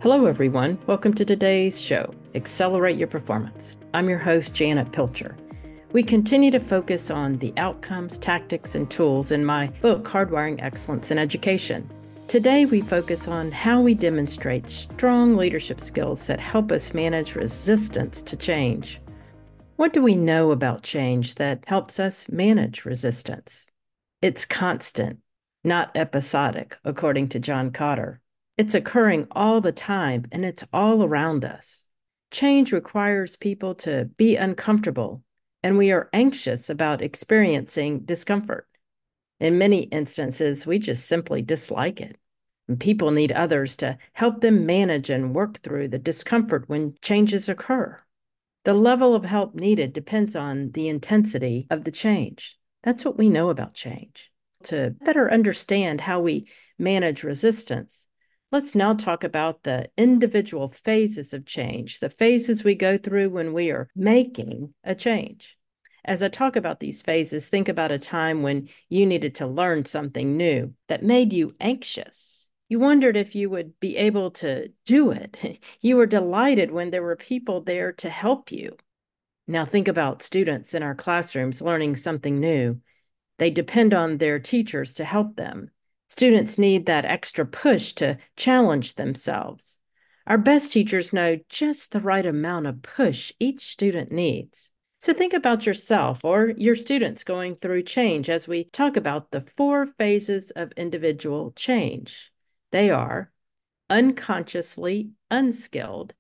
Hello, everyone. Welcome to today's show, Accelerate Your Performance. I'm your host, Janet Pilcher. We continue to focus on the outcomes, tactics, and tools in my book, Hardwiring Excellence in Education. Today, we focus on how we demonstrate strong leadership skills that help us manage resistance to change. What do we know about change that helps us manage resistance? It's constant, not episodic, according to John Kotter. It's occurring all the time, and it's all around us. Change requires people to be uncomfortable, and we are anxious about experiencing discomfort. In many instances, we just simply dislike it. And people need others to help them manage and work through the discomfort when changes occur. The level of help needed depends on the intensity of the change. That's what we know about change. To better understand how we manage resistance, let's now talk about the individual phases of change, the phases we go through when we are making a change. As I talk about these phases, think about a time when you needed to learn something new that made you anxious. You wondered if you would be able to do it. You were delighted when there were people there to help you. Now think about students in our classrooms learning something new. They depend on their teachers to help them. Students need that extra push to challenge themselves. Our best teachers know just the right amount of push each student needs. So think about yourself or your students going through change as we talk about the 4 phases of individual change. They are unconsciously unskilled,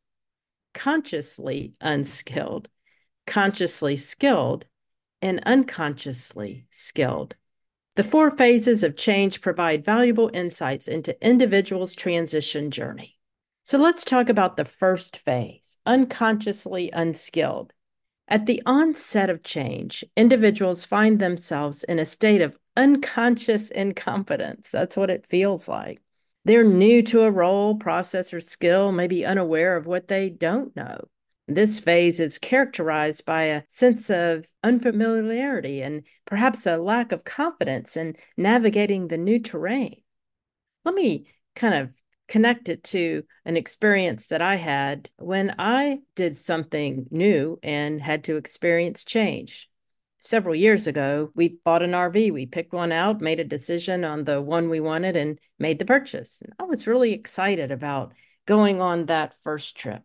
consciously unskilled, consciously skilled, and unconsciously skilled. The 4 phases of change provide valuable insights into individuals' transition journey. So let's talk about the first phase, unconsciously unskilled. At the onset of change, individuals find themselves in a state of unconscious incompetence. That's what it feels like. They're new to a role, process, or skill, maybe unaware of what they don't know. This phase is characterized by a sense of unfamiliarity and perhaps a lack of confidence in navigating the new terrain. Let me kind of connect it to an experience that I had when I did something new and had to experience change. Several years ago, we bought an RV. We picked one out, made a decision on the one we wanted, and made the purchase. And I was really excited about going on that first trip.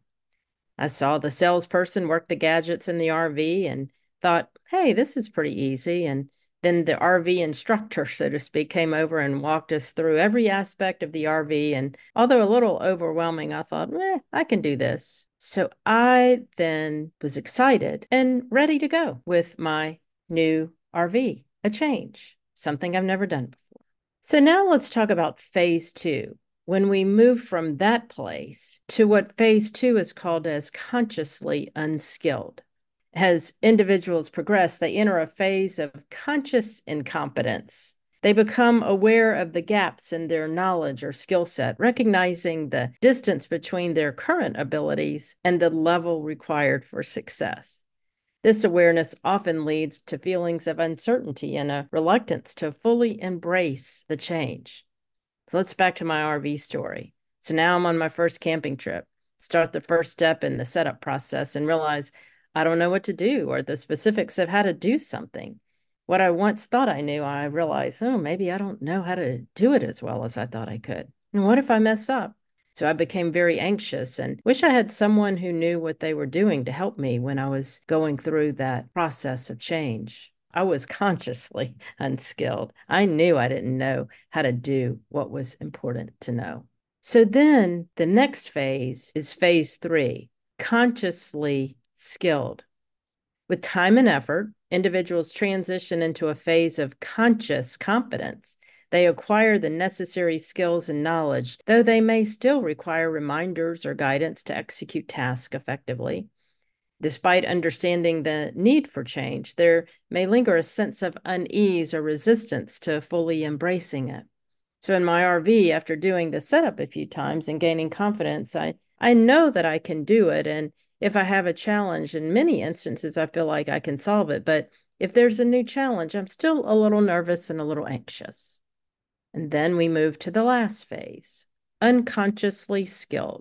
I saw the salesperson work the gadgets in the RV and thought, hey, this is pretty easy. And then the RV instructor, so to speak, came over and walked us through every aspect of the RV. And although a little overwhelming, I thought, I can do this. So I then was excited and ready to go with my new RV, a change, something I've never done before. So now let's talk about phase 2. When we move from that place to what phase 2 is called as consciously unskilled. As individuals progress, they enter a phase of conscious incompetence. They become aware of the gaps in their knowledge or skill set, recognizing the distance between their current abilities and the level required for success. This awareness often leads to feelings of uncertainty and a reluctance to fully embrace the change. So let's back to my RV story. So now I'm on my first camping trip. Start the first step in the setup process and realize I don't know what to do or the specifics of how to do something. What I once thought I knew, I realized, maybe I don't know how to do it as well as I thought I could. And what if I mess up? So I became very anxious and wish I had someone who knew what they were doing to help me when I was going through that process of change. I was consciously unskilled. I knew I didn't know how to do what was important to know. So then the next phase is phase 3, consciously skilled. With time and effort, individuals transition into a phase of conscious competence. They acquire the necessary skills and knowledge, though they may still require reminders or guidance to execute tasks effectively. Despite understanding the need for change, there may linger a sense of unease or resistance to fully embracing it. So in my RV, after doing the setup a few times and gaining confidence, I know that I can do it. And if I have a challenge, in many instances, I feel like I can solve it. But if there's a new challenge, I'm still a little nervous and a little anxious. And then we move to the last phase, unconsciously skilled.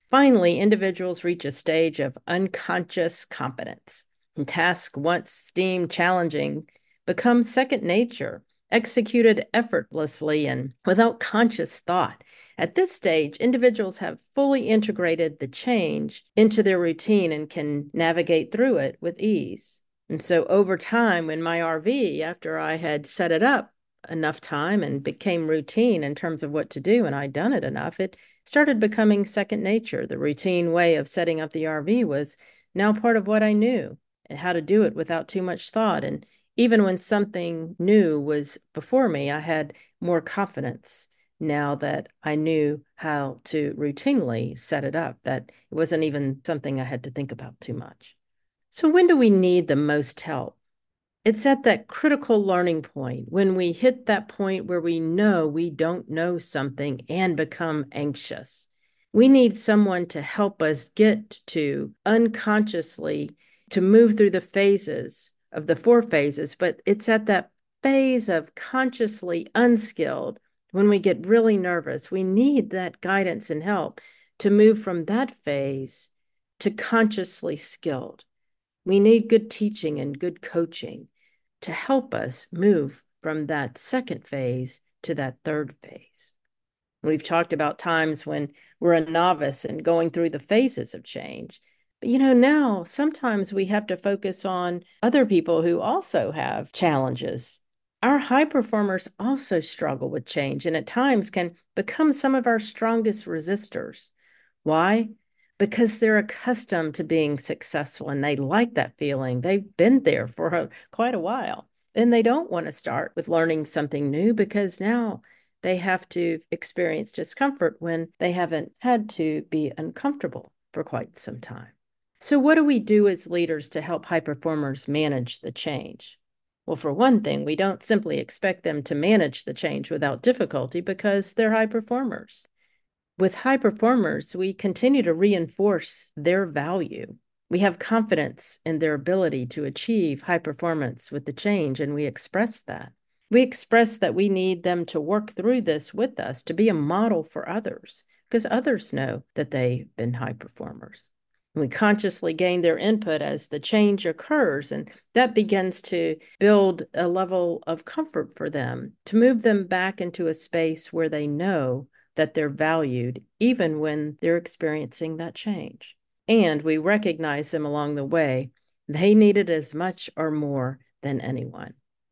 Finally, individuals reach a stage of unconscious competence, and tasks once deemed challenging become second nature, executed effortlessly and without conscious thought. At this stage, individuals have fully integrated the change into their routine and can navigate through it with ease. And so over time, in my RV, after I had set it up enough time and became routine in terms of what to do, and I'd done it enough, it started becoming second nature. The routine way of setting up the RV was now part of what I knew and how to do it without too much thought. And even when something new was before me, I had more confidence now that I knew how to routinely set it up, that it wasn't even something I had to think about too much. So when do we need the most help? It's at that critical learning point when we hit that point where we know we don't know something and become anxious. We need someone to help us get to unconsciously to move through the phases of the 4 phases, but it's at that phase of consciously unskilled when we get really nervous. We need that guidance and help to move from that phase to consciously skilled. We need good teaching and good coaching to help us move from that second phase to that third phase. We've talked about times when we're a novice and going through the phases of change. But now sometimes we have to focus on other people who also have challenges. Our high performers also struggle with change and at times can become some of our strongest resistors. Why? Because they're accustomed to being successful and they like that feeling. They've been there for quite a while. And they don't want to start with learning something new because now they have to experience discomfort when they haven't had to be uncomfortable for quite some time. So what do we do as leaders to help high performers manage the change? Well, for one thing, we don't simply expect them to manage the change without difficulty because they're high performers. With high performers, we continue to reinforce their value. We have confidence in their ability to achieve high performance with the change, and we express that. We express that we need them to work through this with us to be a model for others, because others know that they've been high performers. We consciously gain their input as the change occurs, and that begins to build a level of comfort for them, to move them back into a space where they know that they're valued, even when they're experiencing that change. And we recognize them along the way. They need it as much or more than anyone.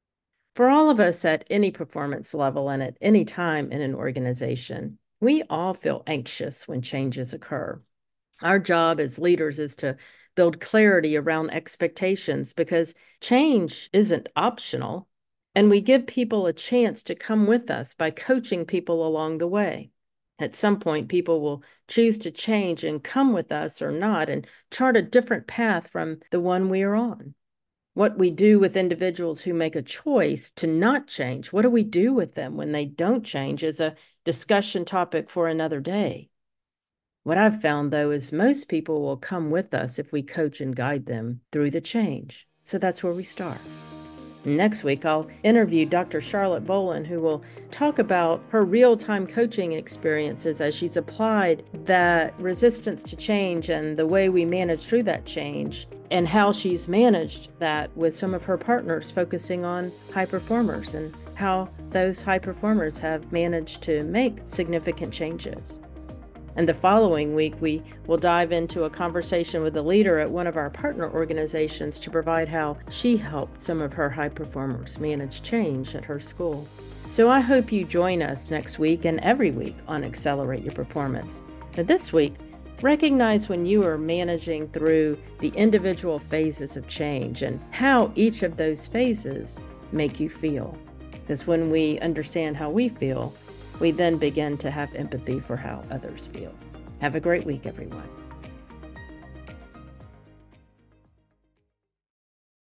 For all of us at any performance level and at any time in an organization, we all feel anxious when changes occur. Our job as leaders is to build clarity around expectations because change isn't optional, and we give people a chance to come with us by coaching people along the way. At some point, people will choose to change and come with us or not and chart a different path from the one we are on. What we do with individuals who make a choice to not change, what do we do with them when they don't change, is a discussion topic for another day. What I've found, though, is most people will come with us if we coach and guide them through the change. So that's where we start. Next week, I'll interview Dr. Charlotte Bolen, who will talk about her real-time coaching experiences as she's applied that resistance to change and the way we manage through that change, and how she's managed that with some of her partners focusing on high performers and how those high performers have managed to make significant changes. And the following week, we will dive into a conversation with a leader at one of our partner organizations to provide how she helped some of her high performers manage change at her school. So I hope you join us next week and every week on Accelerate Your Performance. Now this week, recognize when you are managing through the individual phases of change and how each of those phases make you feel. Because when we understand how we feel, we then begin to have empathy for how others feel. Have a great week, everyone.